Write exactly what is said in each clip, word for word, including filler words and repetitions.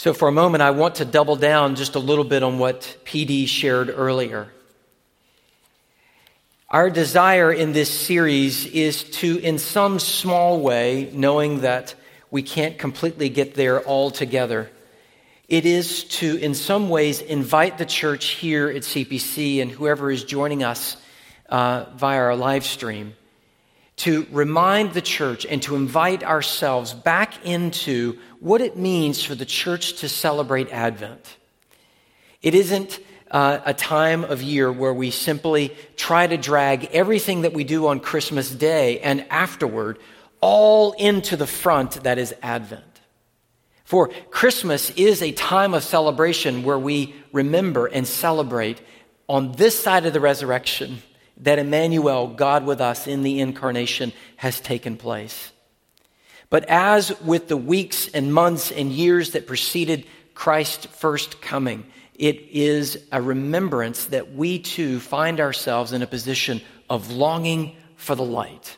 So for a moment, I want to double down just a little bit on what P D shared earlier. Our desire in this series is to, in some small way, knowing that we can't completely get there all together, it is to, in some ways, invite the church here at C P C and whoever is joining us uh, via our live stream to remind the church and to invite ourselves back into what it means for the church to celebrate Advent. It isn't uh, a time of year where we simply try to drag everything that we do on Christmas Day and afterward all into the front that is Advent. For Christmas is a time of celebration where we remember and celebrate on this side of the resurrection that Emmanuel, God with us in the incarnation, has taken place. But as with the weeks and months and years that preceded Christ's first coming, it is a remembrance that we too find ourselves in a position of longing for the light,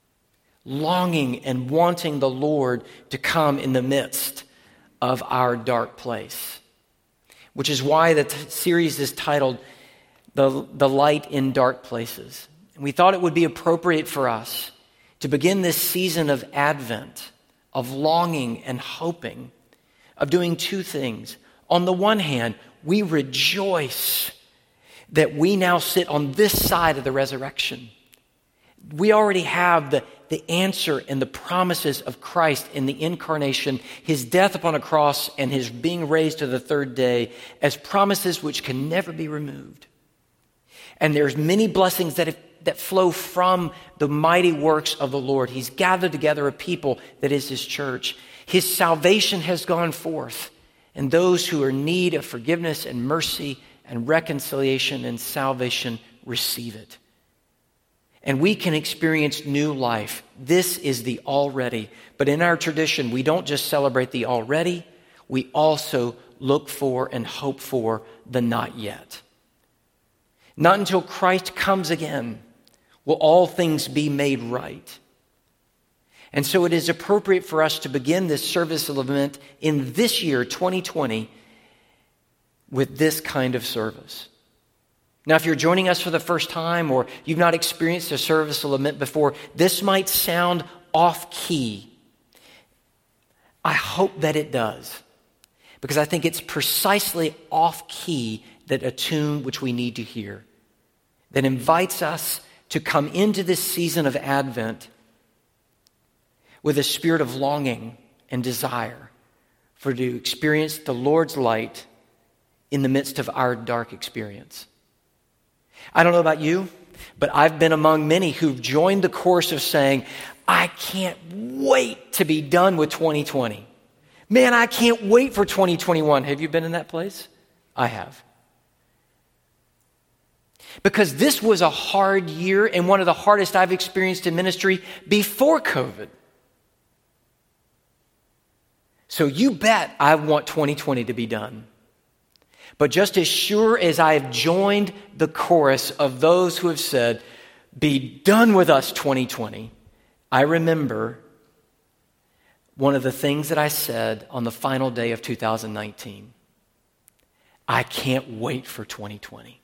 longing and wanting the Lord to come in the midst of our dark place, which is why the t- series is titled The, the Light in Dark Places. And we thought it would be appropriate for us to begin this season of Advent, of longing and hoping, of doing two things. On the one hand, we rejoice that we now sit on this side of the resurrection. We already have the, the answer and the promises of Christ in the incarnation, his death upon a cross and his being raised to the third day as promises which can never be removed. And there's many blessings that, have, that flow from the mighty works of the Lord. He's gathered together a people that is his church. His salvation has gone forth, and those who are in need of forgiveness and mercy and reconciliation and salvation receive it. And we can experience new life. This is the already. But in our tradition, we don't just celebrate the already, we also look for and hope for the not yet. Not until Christ comes again will all things be made right. And so it is appropriate for us to begin this service of lament in this year, twenty twenty, with this kind of service. Now, if you're joining us for the first time or you've not experienced a service of lament before, this might sound off-key. I hope that it does, because I think it's precisely off-key that a tune which we need to hear, that invites us to come into this season of Advent with a spirit of longing and desire for to experience the Lord's light in the midst of our dark experience. I don't know about you, but I've been among many who've joined the chorus of saying, I can't wait to be done with twenty twenty. Man, I can't wait for twenty twenty-one. Have you been in that place? I have. Because this was a hard year and one of the hardest I've experienced in ministry before COVID. So you bet I want twenty twenty to be done. But just as sure as I have joined the chorus of those who have said, be done with us twenty twenty, I remember one of the things that I said on the final day of two thousand nineteen. I can't wait for twenty twenty.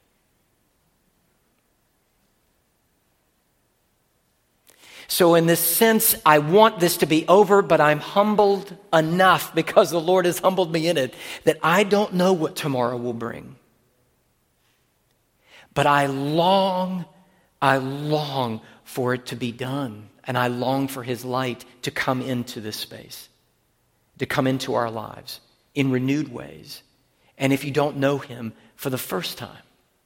So in this sense, I want this to be over, but I'm humbled enough because the Lord has humbled me in it that I don't know what tomorrow will bring. But I long, I long for it to be done. And I long for his light to come into this space, to come into our lives in renewed ways. And if you don't know him, for the first time.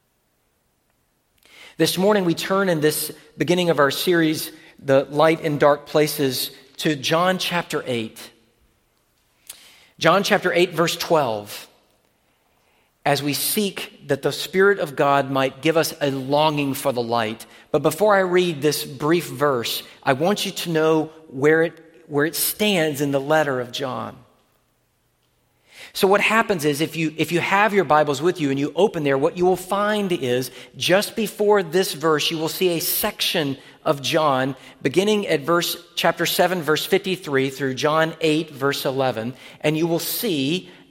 This morning we turn in this beginning of our series, The Light in Dark Places, to John chapter eight. John chapter eight, verse twelve. As we seek that the Spirit of God might give us a longing for the light. But before I read this brief verse, I want you to know where it, where it stands in the letter of John. So what happens is if you, if you have your Bibles with you and you open there, what you will find is just before this verse, you will see a section of John beginning at verse chapter seven, verse fifty-three through John eight, verse eleven. And you will see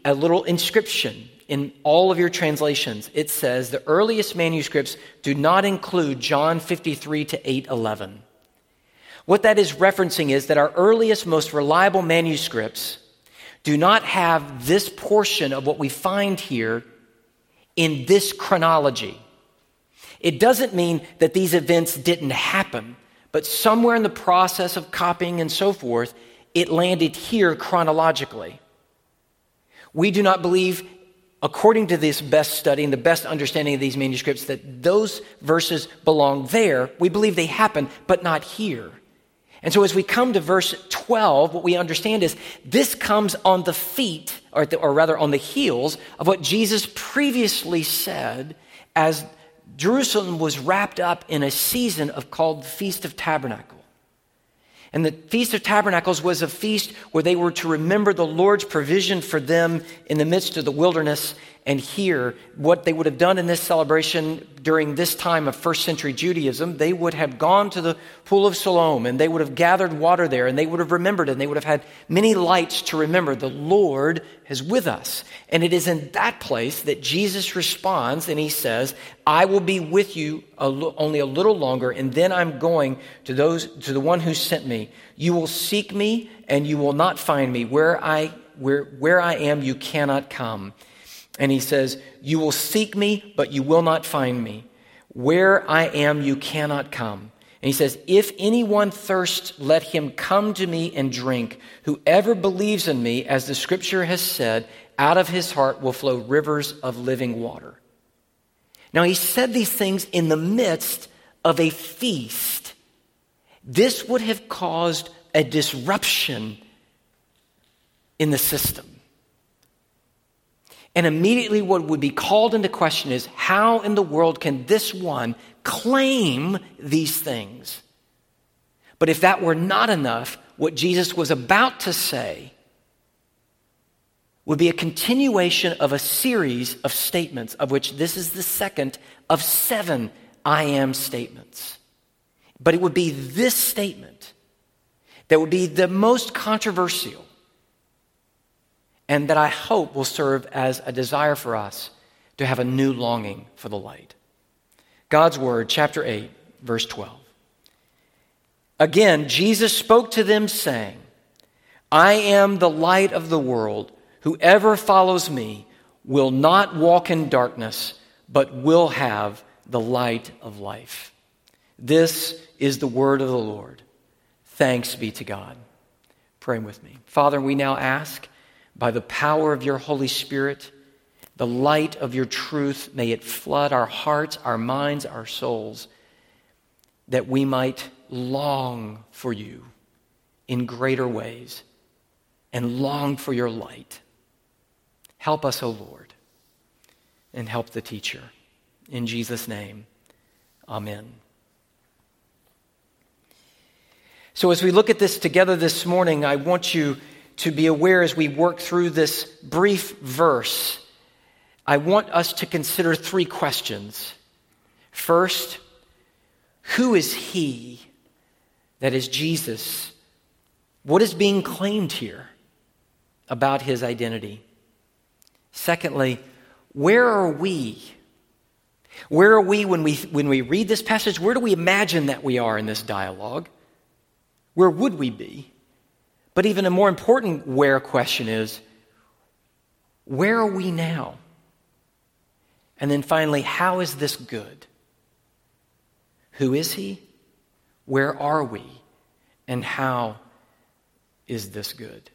a little inscription in all of your translations. It says the earliest manuscripts do not include John fifty-three to eight eleven. What that is referencing is that our earliest, most reliable manuscripts do not have this portion of what we find here in this chronology. It doesn't mean that these events didn't happen, but somewhere in the process of copying and so forth, it landed here chronologically. We do not believe, according to this best study and the best understanding of these manuscripts, that those verses belong there. We believe they happen, but not here. And so as we come to verse twelve, what we understand is this comes on the feet, or, the, or rather on the heels, of what Jesus previously said as Jerusalem was wrapped up in a season of called the Feast of Tabernacle. And the Feast of Tabernacles was a feast where they were to remember the Lord's provision for them in the midst of the wilderness. And here, what they would have done in this celebration during this time of first century Judaism, they would have gone to the pool of Siloam and they would have gathered water there and they would have remembered and they would have had many lights to remember the Lord is with us. And it is in that place that Jesus responds and he says, I will be with you a l- only a little longer and then I'm going to those to the one who sent me. You will seek me and you will not find me. Where I where where I am, you cannot come. And he says, you will seek me, but you will not find me. Where I am, you cannot come. And he says, if anyone thirsts, let him come to me and drink. Whoever believes in me, as the scripture has said, out of his heart will flow rivers of living water. Now he said these things in the midst of a feast. This would have caused a disruption in the system. And immediately what would be called into question is, how in the world can this one claim these things? But if that were not enough, what Jesus was about to say would be a continuation of a series of statements, of which this is the second of seven I am statements. But it would be this statement that would be the most controversial, and that I hope will serve as a desire for us to have a new longing for the light. God's Word, chapter eight, verse twelve. Again, Jesus spoke to them saying, I am the light of the world. Whoever follows me will not walk in darkness, but will have the light of life. This is the word of the Lord. Thanks be to God. Pray with me. Father, we now ask, by the power of your Holy Spirit, the light of your truth, may it flood our hearts, our minds, our souls, that we might long for you in greater ways and long for your light. Help us, O Lord, and help the teacher. In Jesus' name, amen. So as we look at this together this morning, I want you to be aware as we work through this brief verse, I want us to consider three questions. First, who is he, that is Jesus? What is being claimed here about his identity? Secondly, where are we? Where are we when we when we read this passage? Where do we imagine that we are in this dialogue? Where would we be? But even a more important where question is, where are we now? And then finally, how is this good? Who is he? Where are we? And how is this good?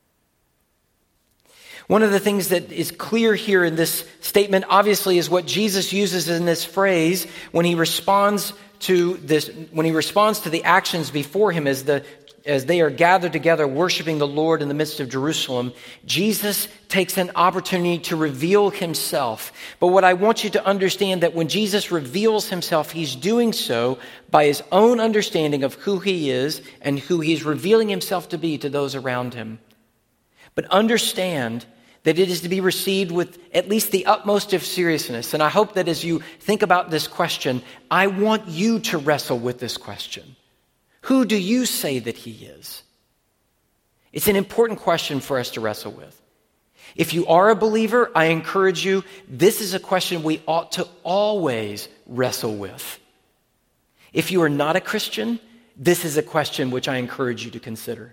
One of the things that is clear here in this statement, obviously, is what Jesus uses in this phrase when he responds to this, when he responds to the actions before him as the as they are gathered together worshiping the Lord in the midst of Jerusalem. Jesus takes an opportunity to reveal himself. But what I want you to understand, that when Jesus reveals himself, he's doing so by his own understanding of who he is and who he's revealing himself to be to those around him. But understand that it is to be received with at least the utmost of seriousness. And I hope that as you think about this question, I want you to wrestle with this question. Who do you say that he is? It's an important question for us to wrestle with. If you are a believer, I encourage you, this is a question we ought to always wrestle with. If you are not a Christian, this is a question which I encourage you to consider.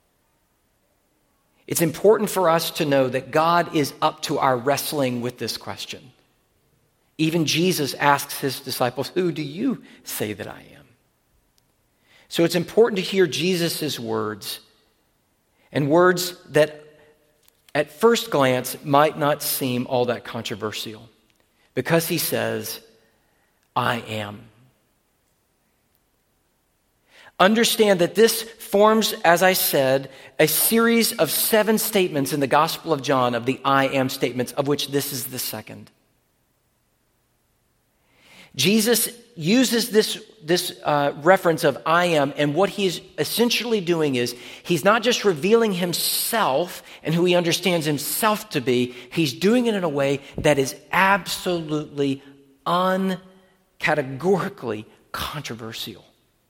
It's important for us to know that God is up to our wrestling with this question. Even Jesus asks his disciples, who do you say that I am? So it's important to hear Jesus' words, and words that at first glance might not seem all that controversial, because he says, I am. Understand that this forms, as I said, a series of seven statements in the Gospel of John of the I am statements, of which this is the second. Jesus uses this, this uh, reference of I am, and what he's essentially doing is he's not just revealing himself and who he understands himself to be, he's doing it in a way that is absolutely, uncategorically controversial.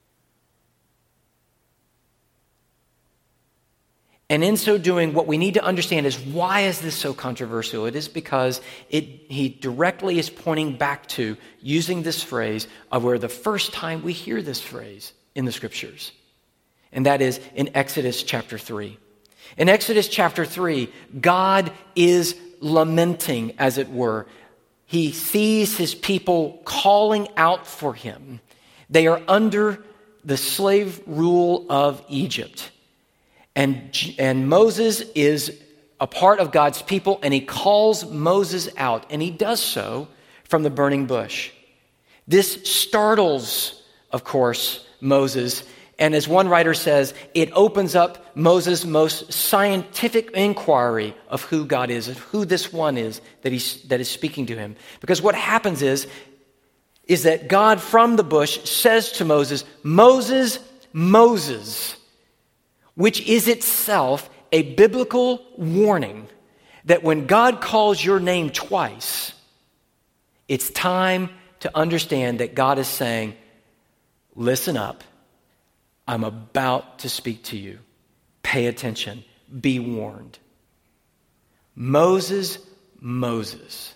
And in so doing, what we need to understand is, why is this so controversial? It is because it, he directly is pointing back to using this phrase of where the first time we hear this phrase in the scriptures. And that is in Exodus chapter three. In Exodus chapter three, God is lamenting, as it were. He sees his people calling out for him. They are under the slave rule of Egypt. And, and Moses is a part of God's people, and he calls Moses out, and he does so from the burning bush. This startles, of course, Moses, and as one writer says, it opens up Moses' most scientific inquiry of who God is, of who this one is that, he's, that is speaking to him. Because what happens is, is that God from the bush says to Moses, Moses, Moses, which is itself a biblical warning that when God calls your name twice, it's time to understand that God is saying, listen up, I'm about to speak to you. Pay attention, be warned. Moses, Moses.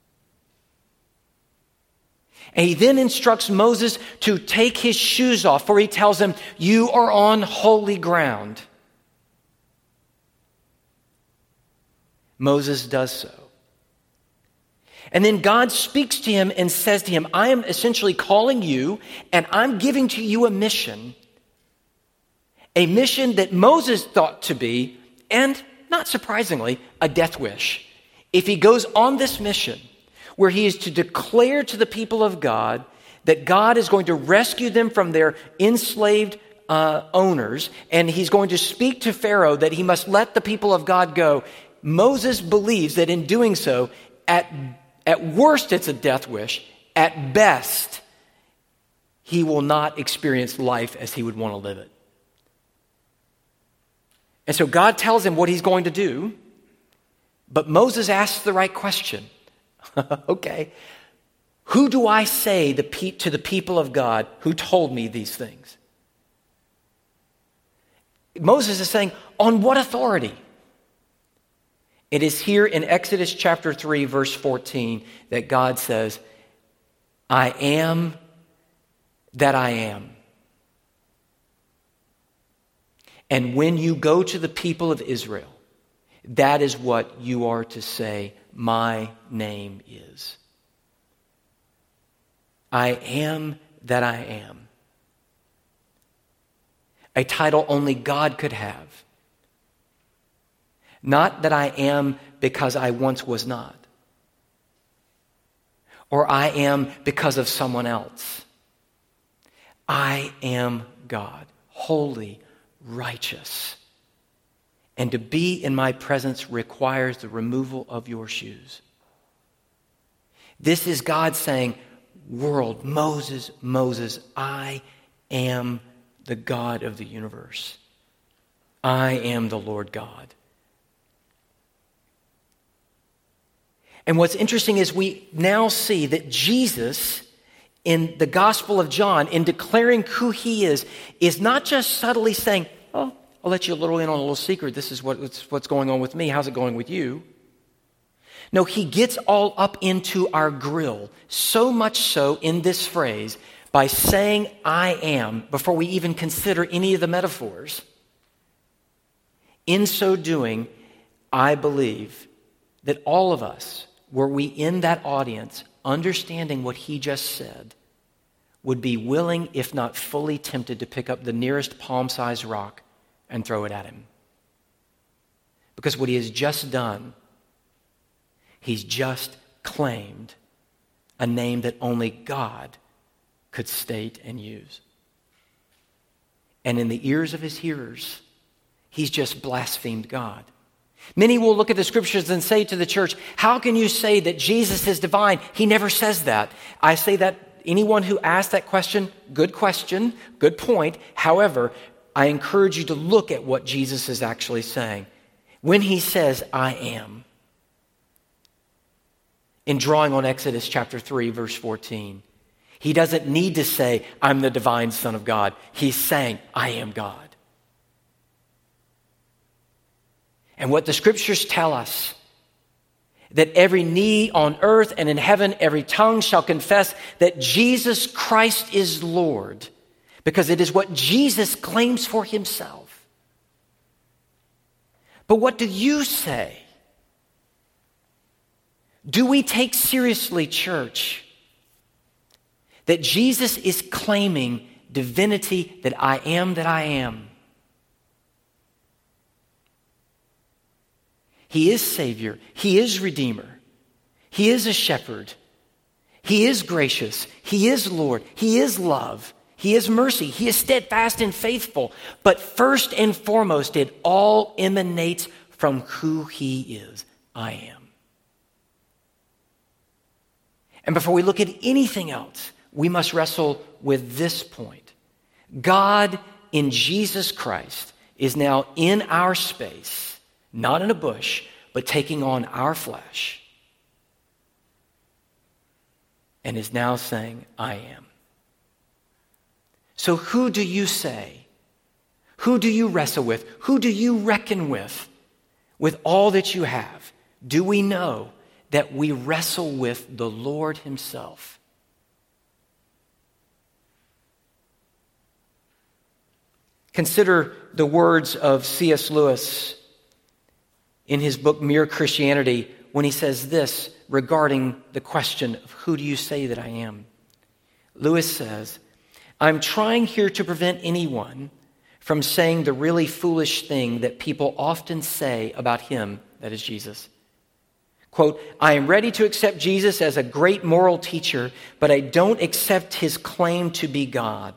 And he then instructs Moses to take his shoes off, for he tells him, you are on holy ground. Moses does so. And then God speaks to him and says to him, I am essentially calling you, and I'm giving to you a mission. A mission that Moses thought to be, and not surprisingly, a death wish. If he goes on this mission, where he is to declare to the people of God that God is going to rescue them from their enslaved uh, owners, and he's going to speak to Pharaoh that he must let the people of God go. Moses believes that in doing so, at, at worst it's a death wish. At best, he will not experience life as he would want to live it. And so God tells him what he's going to do, but Moses asks the right question. Okay, who do I say the pe- to the people of God who told me these things? Moses is saying, on what authority? It is here in Exodus chapter three, verse fourteen, that God says, I am that I am. And when you go to the people of Israel, that is what you are to say, my name is. I am that I am. A title only God could have. Not that I am because I once was not. Or I am because of someone else. I am God, holy, righteous. And to be in my presence requires the removal of your shoes. This is God saying, world, Moses, Moses, I am the God of the universe. I am the Lord God. And what's interesting is we now see that Jesus, in the Gospel of John, in declaring who he is, is not just subtly saying, oh, I'll let you a little in on a little secret. This is what, what's, what's going on with me. How's it going with you? No, he gets all up into our grill, so much so in this phrase, by saying, I am, before we even consider any of the metaphors. In so doing, I believe that all of us, were we in that audience, understanding what he just said, would be willing, if not fully tempted, to pick up the nearest palm-sized rock and throw it at him. Because what he has just done, he's just claimed a name that only God could state and use. And in the ears of his hearers, he's just blasphemed God. Many will look at the scriptures and say to the church, how can you say that Jesus is divine? He never says that. I say that anyone who asks that question, good question, good point. However, I encourage you to look at what Jesus is actually saying. When he says, I am, in drawing on Exodus chapter three, verse fourteen, he doesn't need to say, I'm the divine Son of God. He's saying, I am God. And what the scriptures tell us, that every knee on earth and in heaven, every tongue shall confess that Jesus Christ is Lord, because it is what Jesus claims for himself. But what do you say? Do we take seriously, church, that Jesus is claiming divinity, that I am that I am? He is Savior. He is Redeemer. He is a shepherd. He is gracious. He is Lord. He is love. He is mercy. He is steadfast and faithful. But first and foremost, it all emanates from who he is. I am. And before we look at anything else, we must wrestle with this point. God in Jesus Christ is now in our space, not in a bush, but taking on our flesh, and is now saying, I am. So who do you say? Who do you wrestle with? Who do you reckon with? With all that you have, do we know that we wrestle with the Lord himself? Consider the words of C S Lewis in his book, Mere Christianity, when he says this regarding the question of who do you say that I am? Lewis says, I'm trying here to prevent anyone from saying the really foolish thing that people often say about him, that is Jesus. Quote, I am ready to accept Jesus as a great moral teacher, but I don't accept his claim to be God.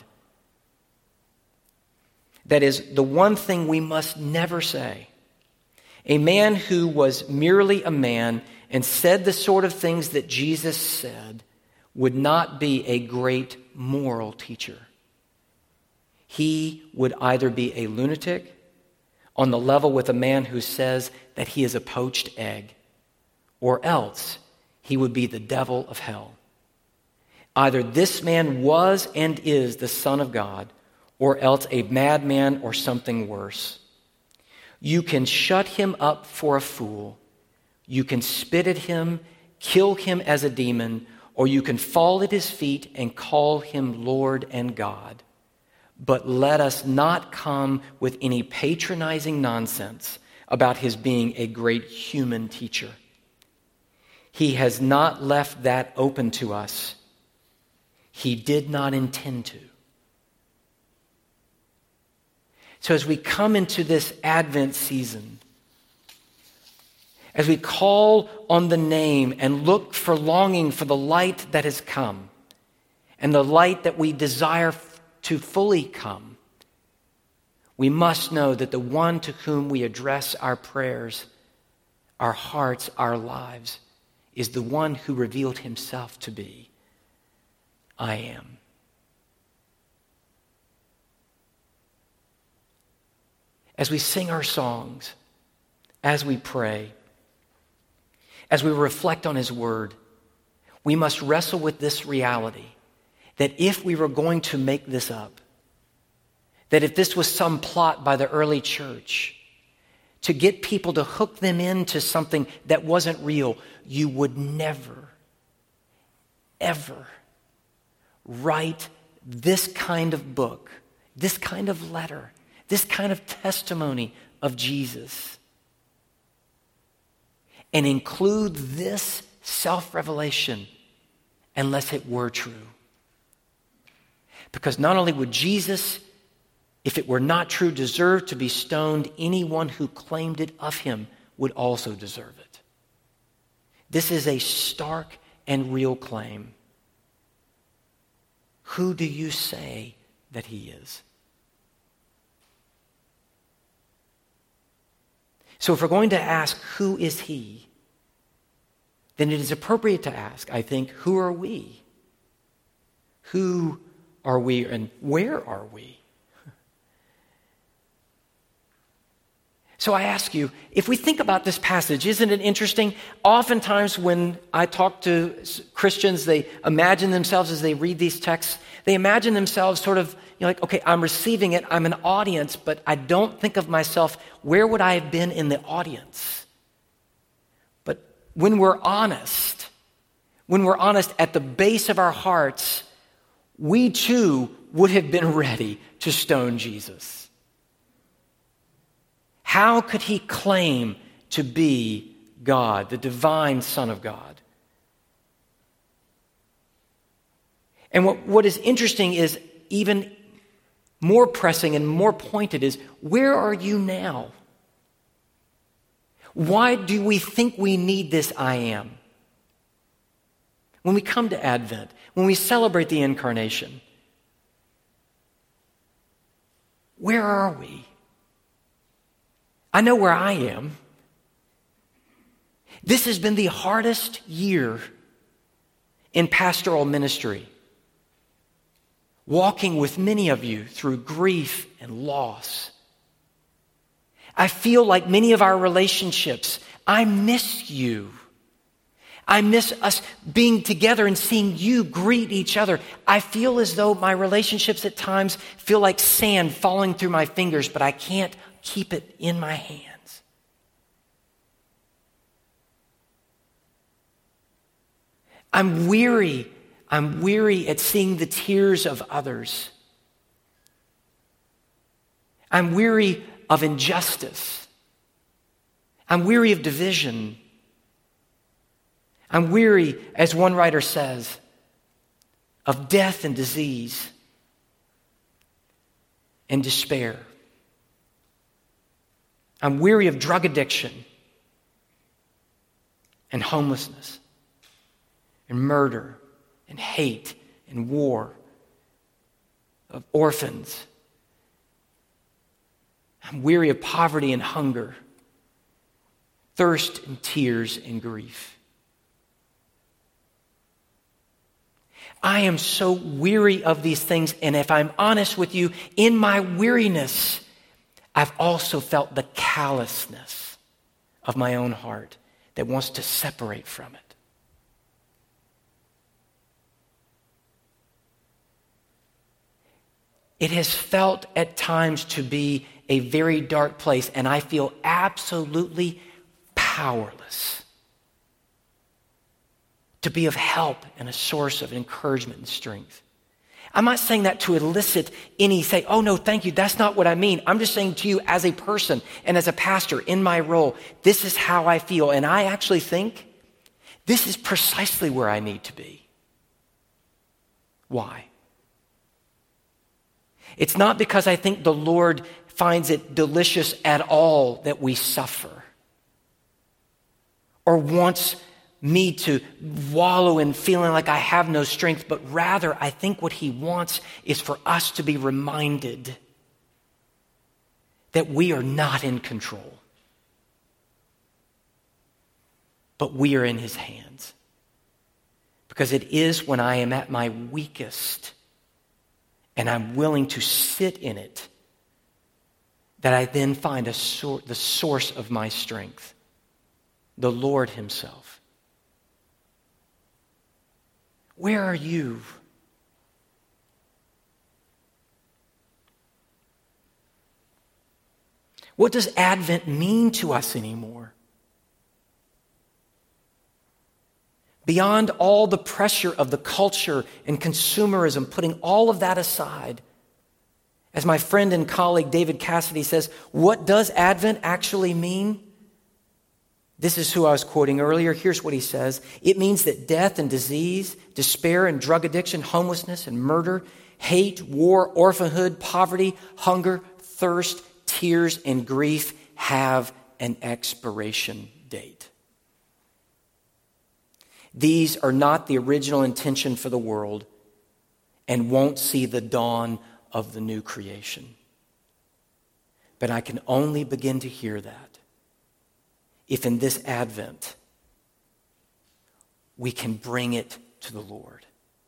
That is the one thing we must never say. A man who was merely a man and said the sort of things that Jesus said would not be a great moral teacher. He would either be a lunatic on the level with a man who says that he is a poached egg, or else he would be the devil of hell. Either this man was and is the Son of God, or else a madman or something worse. You can shut him up for a fool. You can spit at him, kill him as a demon, or you can fall at his feet and call him Lord and God. But let us not come with any patronizing nonsense about his being a great human teacher. He has not left that open to us. He did not intend to. So as we come into this Advent season, as we call on the name and look for longing for the light that has come and the light that we desire to fully come, we must know that the one to whom we address our prayers, our hearts, our lives, is the one who revealed himself to be, I am. As we sing our songs, as we pray, as we reflect on his word, we must wrestle with this reality that if we were going to make this up, that if this was some plot by the early church to get people to hook them into something that wasn't real, you would never, ever write this kind of book, this kind of letter, this kind of testimony of Jesus, and include this self-revelation unless it were true. Because not only would Jesus, if it were not true, deserve to be stoned, anyone who claimed it of him would also deserve it. This is a stark and real claim. Who do you say that he is? So if we're going to ask, who is he? Then it is appropriate to ask, I think, who are we? Who are we and where are we? So I ask you, if we think about this passage, isn't it interesting? Oftentimes when I talk to Christians, they imagine themselves as they read these texts, they imagine themselves sort of, you know, like, okay, I'm receiving it, I'm an audience, but I don't think of myself, where would I have been in the audience? But when we're honest, when we're honest at the base of our hearts, we too would have been ready to stone Jesus. How could he claim to be God, the divine Son of God? And what, what is interesting is even more pressing and more pointed is, where are you now? Why do we think we need this I am? When we come to Advent, when we celebrate the Incarnation, where are we? I know where I am. This has been the hardest year in pastoral ministry, walking with many of you through grief and loss. I feel like many of our relationships, I miss you. I miss us being together and seeing you greet each other. I feel as though my relationships at times feel like sand falling through my fingers, but I can't keep it in my hands. I'm weary. I'm weary at seeing the tears of others. I'm weary of injustice. I'm weary of division. I'm weary, as one writer says, of death and disease and despair. I'm weary of drug addiction and homelessness and murder and hate and war, of orphans. I'm weary of poverty and hunger, thirst and tears and grief. I am so weary of these things, and if I'm honest with you, in my weariness, I've also felt the callousness of my own heart that wants to separate from it. It has felt at times to be a very dark place, and I feel absolutely powerless to be of help and a source of encouragement and strength. I'm not saying that to elicit any, say, oh no, thank you, that's not what I mean. I'm just saying to you as a person and as a pastor in my role, this is how I feel. And I actually think this is precisely where I need to be. Why? It's not because I think the Lord finds it delicious at all that we suffer or wants me to wallow in feeling like I have no strength, but rather I think what he wants is for us to be reminded that we are not in control, but we are in his hands. Because it is when I am at my weakest and I'm willing to sit in it that I then find a sor- the source of my strength, the Lord himself. Where are you? What does Advent mean to us anymore? Beyond all the pressure of the culture and consumerism, putting all of that aside, as my friend and colleague David Cassidy says, what does Advent actually mean? This is who I was quoting earlier. Here's what he says. It means that death and disease, despair and drug addiction, homelessness and murder, hate, war, orphanhood, poverty, hunger, thirst, tears, and grief have an expiration date. These are not the original intention for the world and won't see the dawn of the new creation. But I can only begin to hear that if in this Advent we can bring it to the Lord.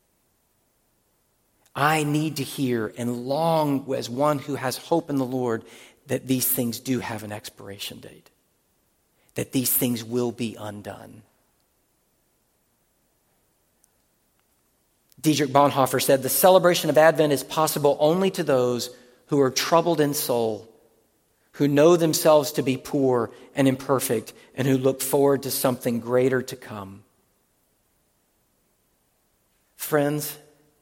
I need to hear and long as one who has hope in the Lord that these things do have an expiration date, that these things will be undone. Dietrich Bonhoeffer said, the celebration of Advent is possible only to those who are troubled in soul, who know themselves to be poor and imperfect, and who look forward to something greater to come. Friends,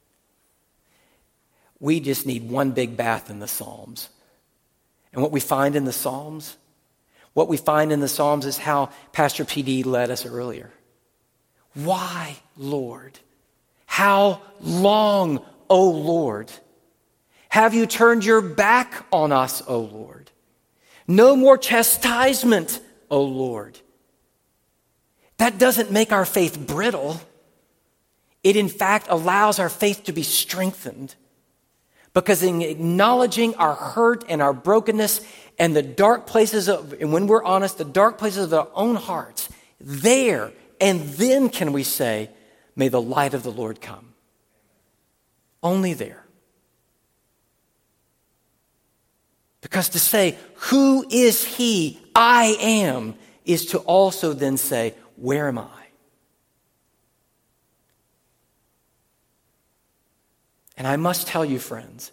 we just need one big bath in the Psalms. And what we find in the Psalms, what we find in the Psalms is how Pastor P D led us earlier. Why, Lord? How long, O Lord? Have you turned your back on us, O Lord? No more chastisement, O Lord. That doesn't make our faith brittle. It, in fact, allows our faith to be strengthened. Because in acknowledging our hurt and our brokenness and the dark places of, and when we're honest, the dark places of our own hearts, there and then can we say, may the light of the Lord come. Only there. Because to say, who is he? I am, is to also then say, where am I? And I must tell you, friends,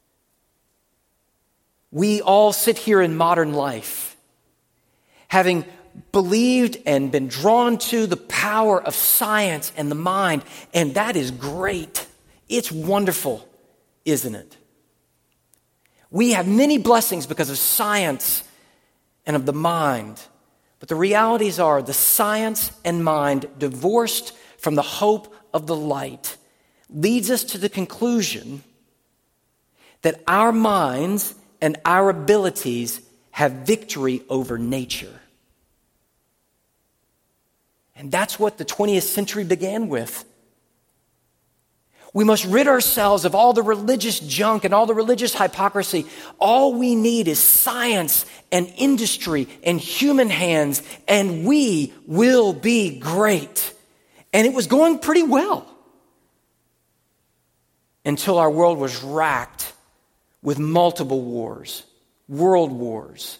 we all sit here in modern life, having believed and been drawn to the power of science and the mind, and that is great. It's wonderful, isn't it? We have many blessings because of science and of the mind, but the realities are the science and mind, divorced from the hope of the light, leads us to the conclusion that our minds and our abilities have victory over nature. And that's what the twentieth century began with. We must rid ourselves of all the religious junk and all the religious hypocrisy. All we need is science and industry and human hands, and we will be great. And it was going pretty well until our world was racked with multiple wars, world wars.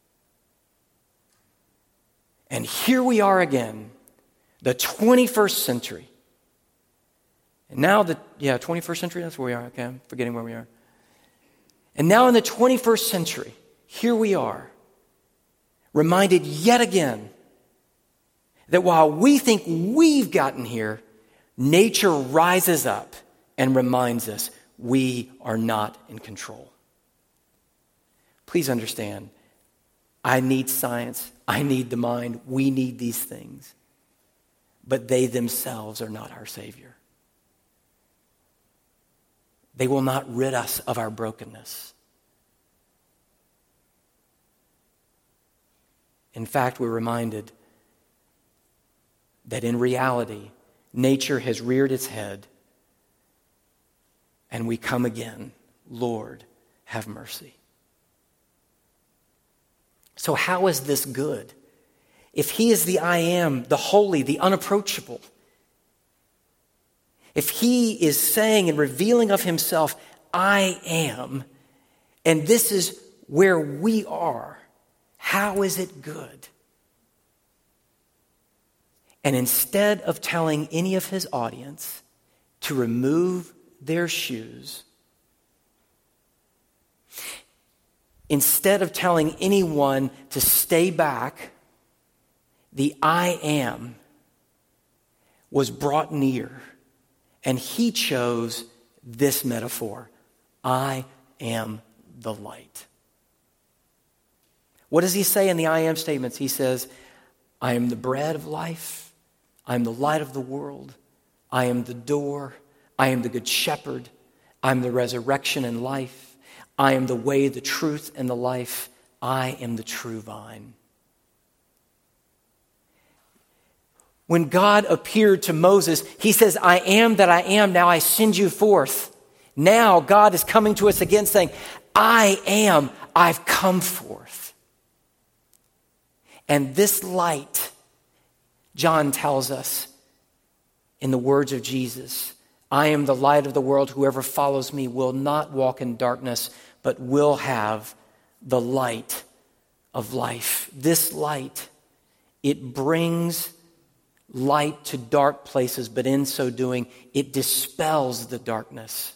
And here we are again, the twenty-first century. And now the, yeah, twenty-first century, that's where we are. Okay, I'm forgetting where we are. And now in the twenty-first century, here we are, reminded yet again that while we think we've gotten here, nature rises up and reminds us we are not in control. Please understand, I need science, I need the mind, we need these things, but they themselves are not our Savior. They will not rid us of our brokenness. In fact, we're reminded that in reality, nature has reared its head, and we come again, Lord, have mercy. So how is this good? If he is the I am, the holy, the unapproachable, if he is saying and revealing of himself, I am, and this is where we are, how is it good? And instead of telling any of his audience to remove their shoes, instead of telling anyone to stay back, the I am was brought near, and he chose this metaphor: I am the light. What does he say in the I am statements? He says, I am the bread of life. I am the light of the world. I am the door. I am the good shepherd. I am the resurrection and life. I am the way, the truth, and the life. I am the true vine. When God appeared to Moses, he says, I am that I am. Now I send you forth. Now God is coming to us again saying, I am. I've come forth. And this light, John tells us in the words of Jesus, I am the light of the world. Whoever follows me will not walk in darkness, but will have the light of life. This light, it brings light to dark places, but in so doing, it dispels the darkness.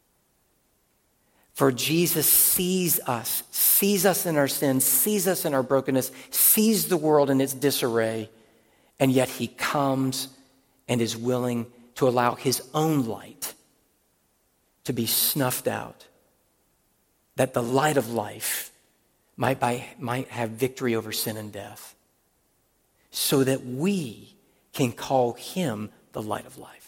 For Jesus sees us, sees us in our sins, sees us in our brokenness, sees the world in its disarray, and yet he comes and is willing to allow his own light to be snuffed out, that the light of life might, by, might have victory over sin and death, so that we can call him the light of life.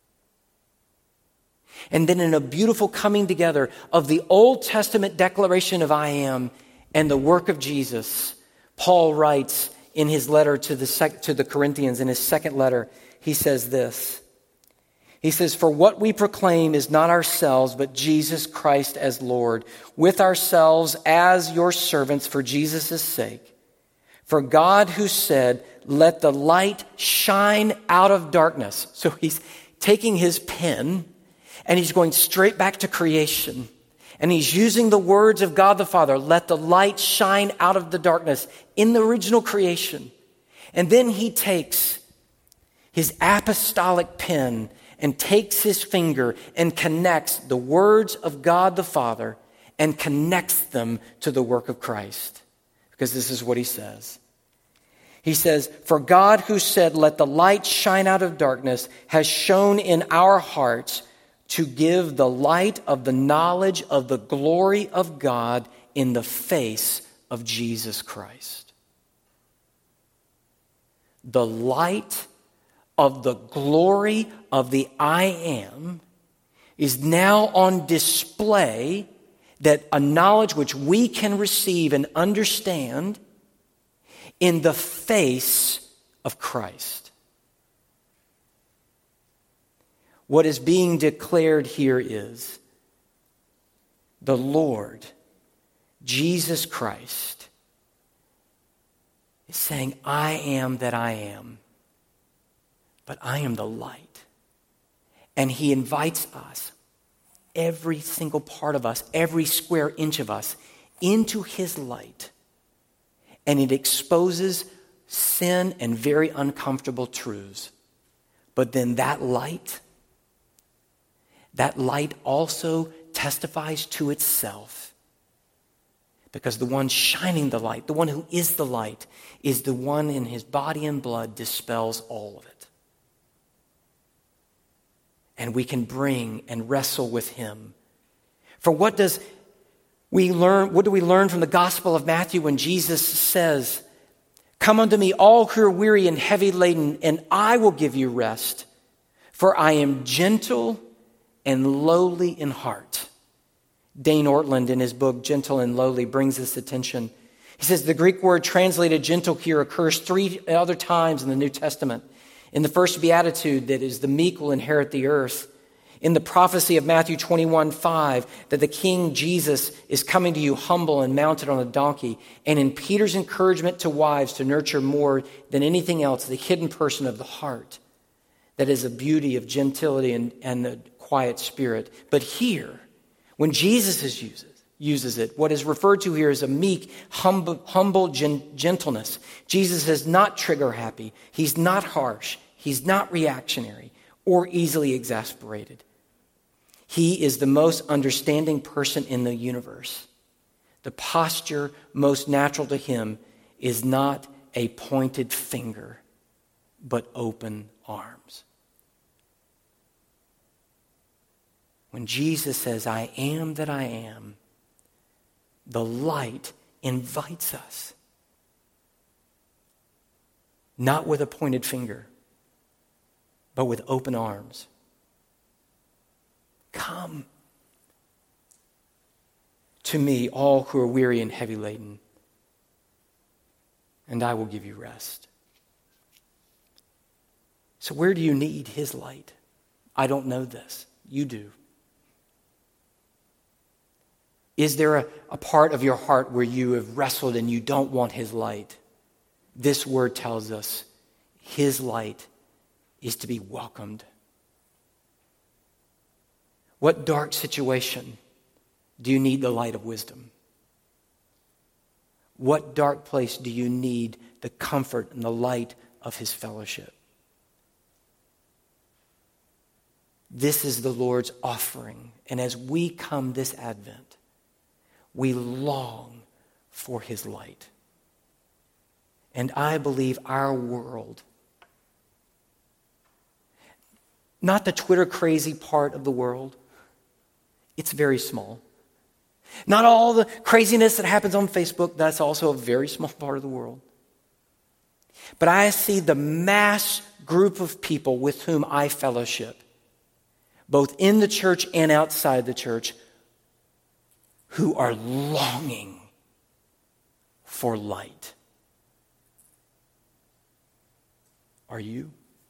And then in a beautiful coming together of the Old Testament declaration of I am and the work of Jesus, Paul writes in his letter to the, sec- to the Corinthians, in his second letter, he says this. He says, for what we proclaim is not ourselves, but Jesus Christ as Lord, with ourselves as your servants for Jesus' sake. For God who said, let the light shine out of darkness. So he's taking his pen and he's going straight back to creation. And he's using the words of God the Father, let the light shine out of the darkness in the original creation. And then he takes his apostolic pen and takes his finger and connects the words of God the Father and connects them to the work of Christ. Because this is what he says. He says, for God who said, let the light shine out of darkness, has shone in our hearts to give the light of the knowledge of the glory of God in the face of Jesus Christ. The light of the glory of the I am is now on display, that a knowledge which we can receive and understand in the face of Christ. What is being declared here is the Lord, Jesus Christ, is saying, I am that I am, but I am the light. And he invites us, every single part of us, every square inch of us, into his light. And it exposes sin and very uncomfortable truths. But then that light, that light also testifies to itself. Because the one shining the light, the one who is the light, is the one in his body and blood dispels all of it. And we can bring and wrestle with him. For what does we learn, what do we learn from the Gospel of Matthew when Jesus says, come unto me all who are weary and heavy laden, and I will give you rest. For I am gentle and lowly in heart. Dane Ortland, in his book, Gentle and Lowly, brings this attention. He says the Greek word translated gentle here occurs three other times in the New Testament. In the first beatitude, that is, the meek will inherit the earth. In the prophecy of Matthew twenty-one five, that the King Jesus is coming to you humble and mounted on a donkey. And in Peter's encouragement to wives to nurture more than anything else, the hidden person of the heart. That is a beauty of gentility and, and the quiet spirit. But here, when Jesus is uses, uses it, what is referred to here is a meek, humble, humble gen- gentleness. Jesus is not trigger happy. He's not harsh. He's not reactionary or easily exasperated. He is the most understanding person in the universe. the posture most natural to him is not a pointed finger, but open arms. When Jesus says, I am that I am, the light invites us. Not with a pointed finger, but with open arms. Come to me, all who are weary and heavy laden, and I will give you rest. So where do you need his light? I don't know this. You do. Is there a, a part of your heart where you have wrestled and you don't want his light? This word tells us his light is to be welcomed. What dark situation do you need the light of wisdom? What dark place do you need the comfort and the light of his fellowship? This is the Lord's offering. And as we come this Advent, we long for his light. And I believe our world, not the Twitter crazy part of the world, it's very small. Not all the craziness that happens on Facebook, that's also a very small part of the world. But I see the mass group of people with whom I fellowship, both in the church and outside the church, who are longing for light. Are you?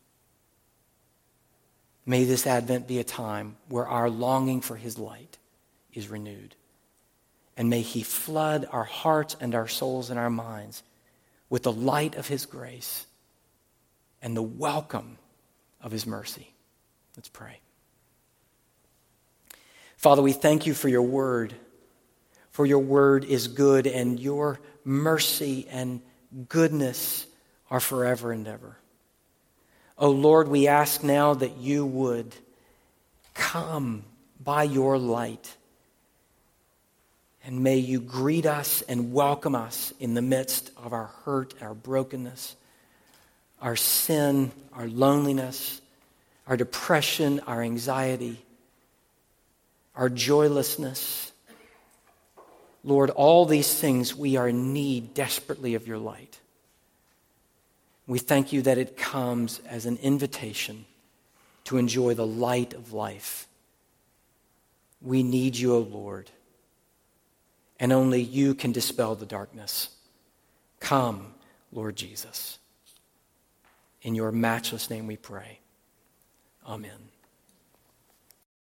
May this Advent be a time where our longing for his light is renewed. And may he flood our hearts and our souls and our minds with the light of his grace and the welcome of his mercy. Let's pray. Father, we thank you for your word. For your word is good, and your mercy and goodness are forever and ever. Oh Lord, we ask now that you would come by your light, and may you greet us and welcome us in the midst of our hurt, our brokenness, our sin, our loneliness, our depression, our anxiety, our joylessness. Lord, all these things, we are in need desperately of your light. We thank you that it comes as an invitation to enjoy the light of life. We need you, O Lord, and only you can dispel the darkness. Come, Lord Jesus. In your matchless name we pray. Amen.